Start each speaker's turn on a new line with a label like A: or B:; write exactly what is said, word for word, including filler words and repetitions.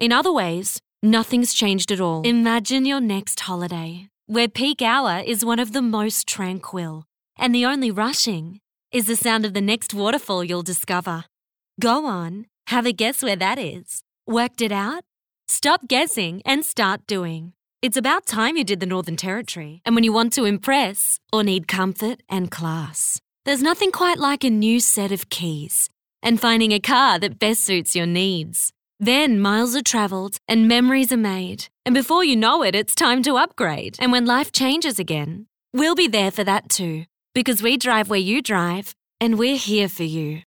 A: In other ways, nothing's changed at all. Imagine your next holiday, where peak hour is one of the most tranquil, and the only rushing is the sound of the next waterfall you'll discover. Go on, have a guess where that is. Worked it out? Stop guessing and start doing. It's about time you did the Northern Territory. And when you want to impress or need comfort and class, there's nothing quite like a new set of keys and finding a car that best suits your needs. Then miles are travelled and memories are made. And before you know it, it's time to upgrade. And when life changes again, we'll be there for that too. Because we drive where you drive and we're here for you.